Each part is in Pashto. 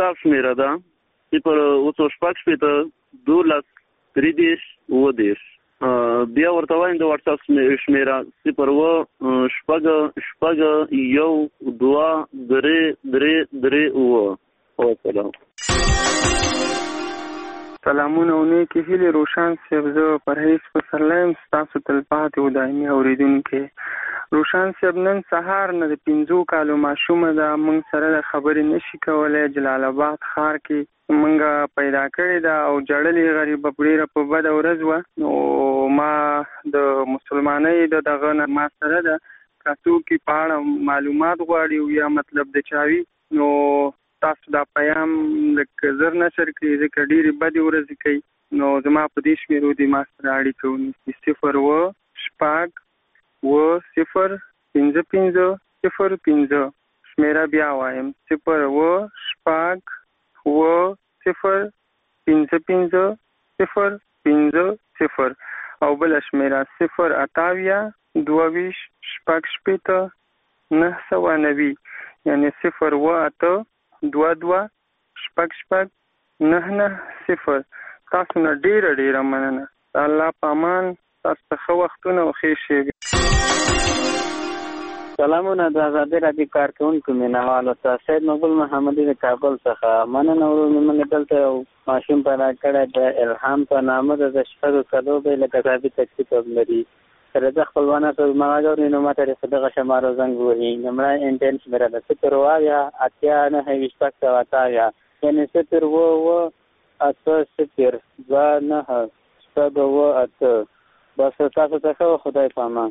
واتساپ شمیره ده 0 12 13 10 بیا ورته وایم د واتساپ شمیره 0 شپږ 1 2 3 وسلام. سلامونه او نیکې هیلې روشن صاحب، زه پرهیز پسرلی یم، ستاسو تلپاتې او دایمي اورېدونکی. روشن صاحب نن سهار نه د 5 کالو ماشومه ده، موږ سره د خبرې نشي کولی. جلال آباد ښار کې موږ پیدا کړې ده او جړلې غریبه ډېره په بده ورځ وه. نو ما د مسلمانۍ د دغه نه ما سره ده که څوک په اړه معلومات غواړي او یا مطلب د چاوي، نو تاسو دا پیام لکه زر نشر کړئ ځکه ډېرې بدې ورځې کوي. نو زما په دې شمېرو دې ما سره اړیکه ونیسي 0 شپږ 0 5 5 0 شمېره بیا وایم 0 شپږ 0 5 0 5 او بله شمېره 0 28 22 شپږ 990 یعنی 0 8 2 شپږ 990. تاسو نه ډېره مننه. الله په امان، تاسو ته ښه وختونه او ښې شېبې. سلامونه د آزادۍ راډیو کارکوونکو مینهوالو ته، سید مقبول محمدي د کابل څخه. مننه ورو موږ دلته یو ماشوم پیدا کړی د الهام په نامه د 6 کالو دی، لکه ذهني تکلیف لري. سره د خپلوانو سره مغاجر نو ماته د دغه شمارو زنګ وهي. نمبر انټنس میرا د 0 اتیا نه هیڅ پکته واتایا یعنی 0 و 8 0 2 9 7 8 بس تاسو ته خدای پامان.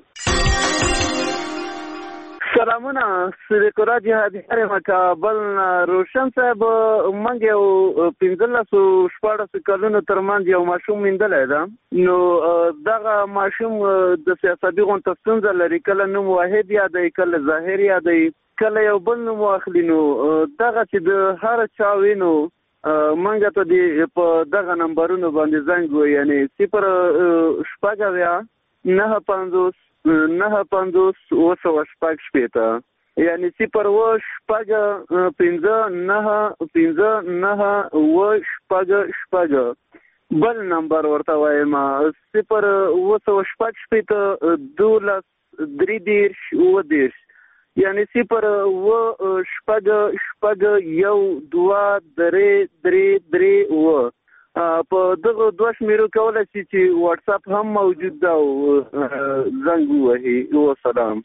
سلامونه صدیق راجی هدیار مکابل. روشن صاحب منګ یو 15 کلونو ترمنځ یو ماشوم میندلی ده. نو دغه ماشوم د سیاسي غونډه ستونزه لري، کله نوم واحد یادوي، کله ظاهر یادوي، کله یو بل نوم واخلي. نو دغه چې د هر چا وینو منګ ته دی په دغه نمبرونو باندې زنګ وي، یعنی 0 شپږ 9 9 50 شپږ شپېته یعنی 0 شپږ 5 9 5 9 شپږ. بل نمبر ورته وایم 0 شپږ شپېته 12 13 یعنی 0 شپږ 1 2 3 په دغه دوه شمیرو کولی شي چې واتساپ هم موجود ده او زنګ ووهي. وسلام.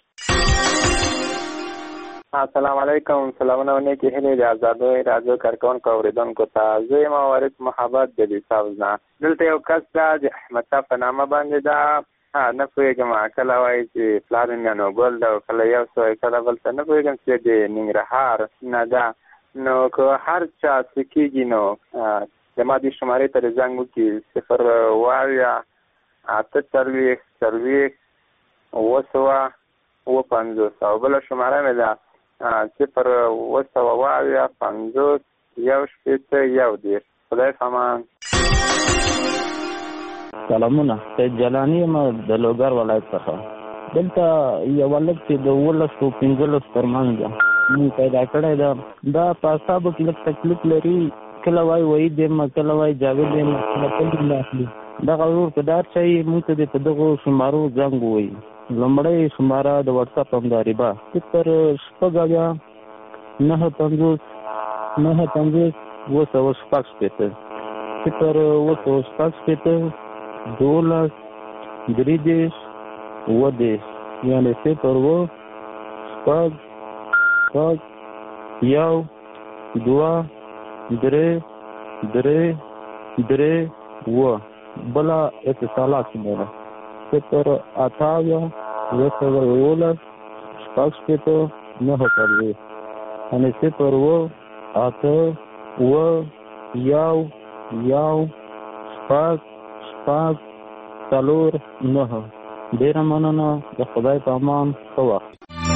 السلام علیکم. سلامونه و نیکې هیلې د آزادۍ راډیو کارکوونکو اورېدونکو ته. زه یم وارث محبت د لیساوز نه. دلته یو کس ده د احمدشاه په نامه باندې ده. نه پوهېږم کله وایي چې پلار مې میانوګل ده او کله یو څه وایي کله بل څه. نه پوهېږم چې د ننګرهار نه ده. نو که هر چا څه کېږي نو زما دې شمارې ته د زنګ وکړي 0 8 40 50 او بله شماره مې ده 0 50 1 خدای پامان. سلامونه، سید جلانی یم د لوګر ولایت څخه. دلته یو هلک چې د 15 او 15 ترمنځ ده موږ پیدا کړی ده. دا په اعصابو کې لږ تکلیف لري، کله وایي وحید یم، کله وایي جاوید یم، کله تل نه اخلي. دغه ورور که دار چا یې موږ ته په دغو شمارو زنګ ووایي. لومړی شماره د واتساپ همداربه 0 شپږ 9 50 9 50 شپږ شپېته 0 شپږ شپېته 12 13 10 یعنې 0 شپږ 1 2 3 بلا اتصالات شمیره 0 28 11 شپږ شپېته 9 یعنې 0 8 1 شپږ 9. ډېره مننه. د خدای په امان. ښه وخت.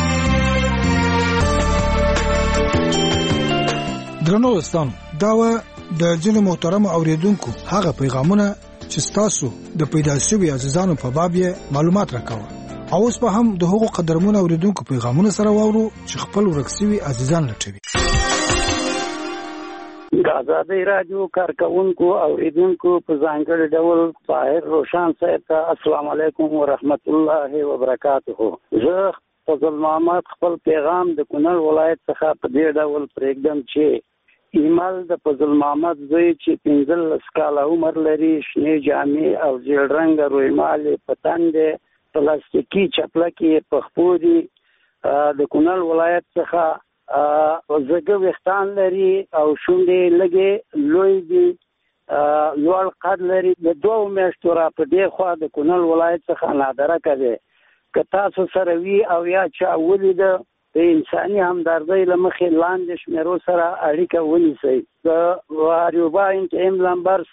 درنو دوستانو، دا و د ځینو محترمو اوریدونکو هغه پیغامونه چې ستاسو د پیدا شوي عزیزانو په باب یې معلومات راکوه. او اوس په هم د هغو قدرمنو اوریدونکو پیغامونه سره واورو چې خپل ورک شوي عزیزان لټوي. د آزادۍ راډیو کارکونکو اوریدونکو په ځانګړي ډول طاهر روشان صاحب ته السلام علیکم ورحمت الله وبرکاته. زه فضل محمد خپل پیغام د کونړ ولایت څخه په دې ډول پرېږدم چې ایمل د فضل محمد زوی چې 15 کاله عمر لري، شنې جامې او ژیړ رنګه رویمالې په تن دی، پلاستیکي چپلکې په خپو دي، د کونړ ولایت څخه زګه ویښتان لري او شونډې لږې لوی دي، لوړ قد لري. د 2 میاشتو را په دې خوا د کونړ ولایت څخه نادرکه دی. که تاسو سره وي او یا چا ولیده د انساني همدردۍ له مخې لاندې شمیرو سره اړیکه ونیسئ. د واریوبا انټیم نمبر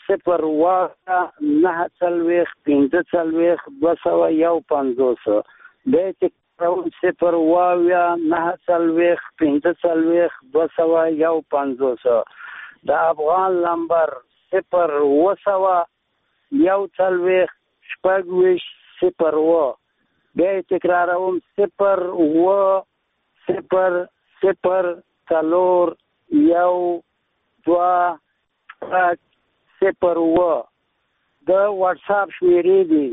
0 250 0 د افغان نمبر 0 بیا تکراروم 0 د واتساپ شمیرې دي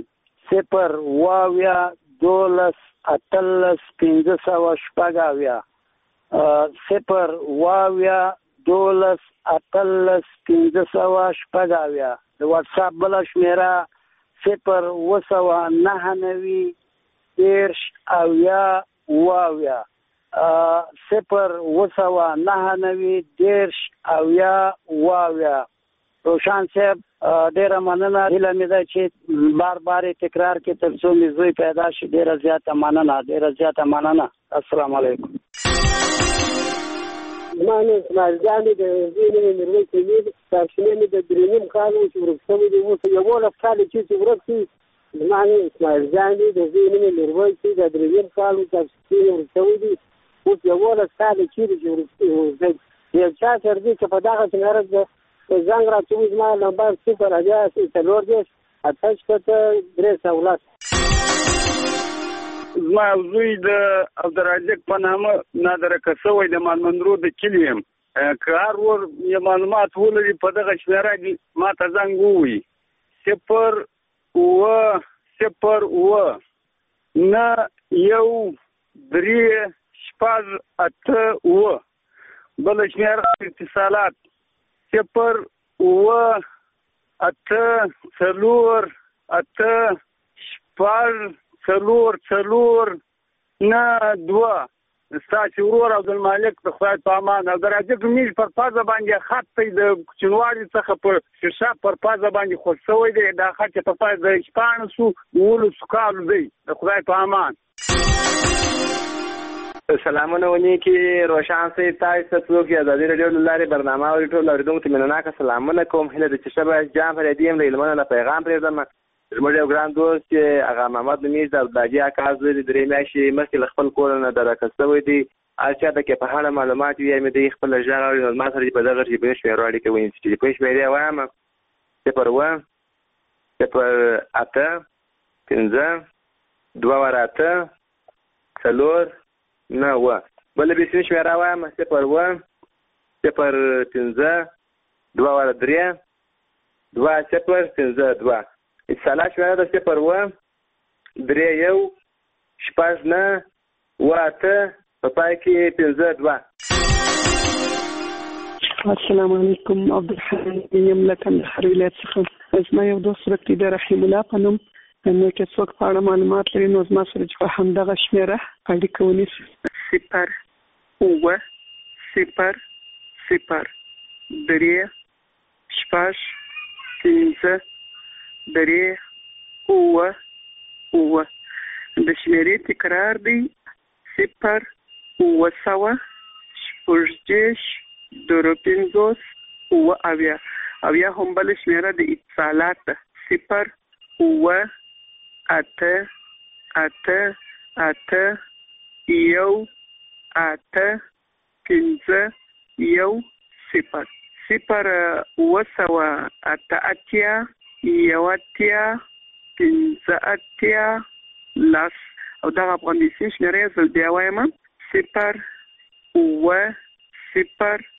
0 د واتساپ بل شمیره 0 روشان صاحب ډیره مننه. هیله مې ده چې بار بار تکرار کې تر څو مې زوی پیدا شي. ډیره زیاته مننه. السلام علیکم. زمانه اسماعیل جان د زینې مروي کېږي تاسو د درېنیم کال چې ورسوي دی اوس یو ولف کال چې ورسوي زمانه اسماعیل جان د زینې مروي چې د درېنیم کال تاسو ورسوي دی اوس یو ولف کال چې ورسوي یو چا تر دې چې په دغه څنګه زنګ راځي زما نمبر 0 زما زوی د عبدالرازق په نامه نادرکه شوی د مالمندرو د کلي یم. که هر ور یې معلومات ولري په دغه شمیره کې ما ته زنګ ووایي 0 بل شمیره اتصالات 0 ستاسو ورور عبدالمالک د خدای په امان او درجه میش پر پازه باندې خط د کوچنوالي څخه په شیشه پر پازه باندې خوښوي دی. دا خط په پازه د شپانسو ولس کال دی. د خدای په امان. سلامونه ونیکي روشان صاحب، تاسو ته د ازادي راډیو له لارې برنامه اوري ټول اوریدونکو ته مننه سلامونه کوم. هله د چشبه جام فریدیم له لمنه له پیغام پرېږدم. زموږ یو ګران دوست چې هغه محمد نمیز د باجی اکاز لري 3 میاشتې مخکې خپل کور نه درکه شوی دی. اچھا د کې په اړه معلومات یې مې د خپل ژغ او ما سره په دغه کې به شمیرو اړیکه ونی چې په شمیرې وایم 0 بل به څه شمیره وایم 0 اتصالات شمیره د 0 په پای کې 52. السلام علیکم. عبدالحمید یم له کندهار ولایت څخه. زما یو دوست ورته د رحیم الله په نوم نو کې څوک په اړه معلومات لري نو زما سره چې په همدغه شمیره اړیکه ونیسي 0 د شمیرې تکرار دی 0 اویا هم بل شمیره د اتصالات 0 او دغه افغاني شمیره زل بیا وایم 0